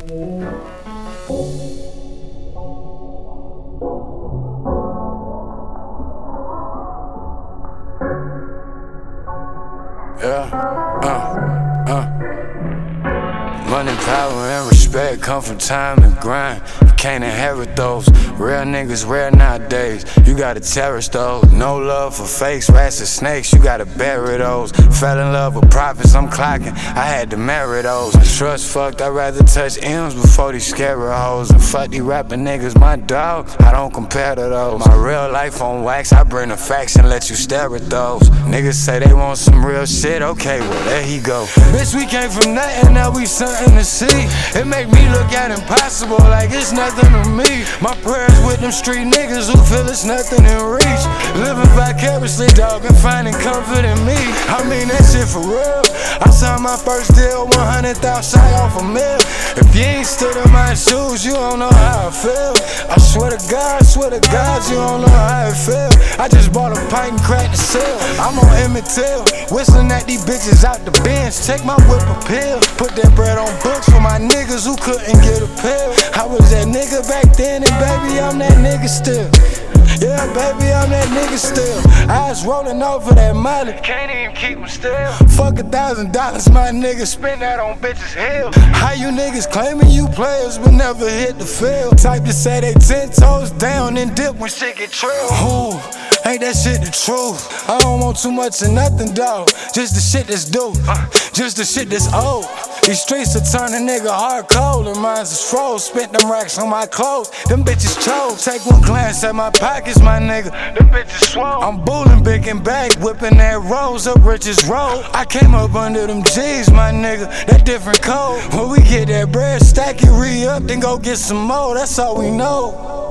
Money, power, and respect come from time and grind. You can't inherit those. Real niggas rare nowadays. You gotta cherish those. No love for fakes, rats and snakes. You gotta bury those. Fell in love with profits, I'm clocking. I had to marry those. Trust fucked, I'd rather touch M's before these scary hoes. And fuck these rapping niggas, my dog, I don't compare to those. My real life on wax, I bring the facts and let you stare at those. Niggas say they want some real shit, okay, well there he go. Bitch, we came from nothing, now we something to see. It make me look at impossible like it's nothing to me. My prayers with them street niggas who feel it's nothing in reach. Living vicariously, dog, and finding comfort in me. I mean that shit for real. I signed my first deal, 100,000 shy off a mill. If you ain't stood in my shoes, you don't know how I feel. I swear to God, you don't know how I feel. I just bought a pint and cracked the seal. I'm on Emmett Till, whistling at these bitches out the bench. Take my whip a pill, put that bread on books for my niggas who couldn't get a pill. I was that nigga back then, and baby, I'm that nigga still. Yeah, baby, I'm that nigga still. Eyes rolling over that molly, can't even keep them still. Fuck $1,000, my nigga, spend that on bitches' hell. How you niggas claiming you players but never hit the field? Type to say they 10 toes down and dip when shit get trailed. Ooh, ain't that shit the truth? I don't want too much of nothing, dawg. Just the shit that's due, just the shit that's old. These streets will turn a nigga hard cold, and mine's is froze. Spent them racks on my clothes, them bitches chose. Take one glance at my pockets, my nigga, them bitches swole. I'm bullin' big and bag, whipping that rose up Rich's Road. I came up under them G's, my nigga, that different code. When we get that bread, stack it, re-up, then go get some more, that's all we know.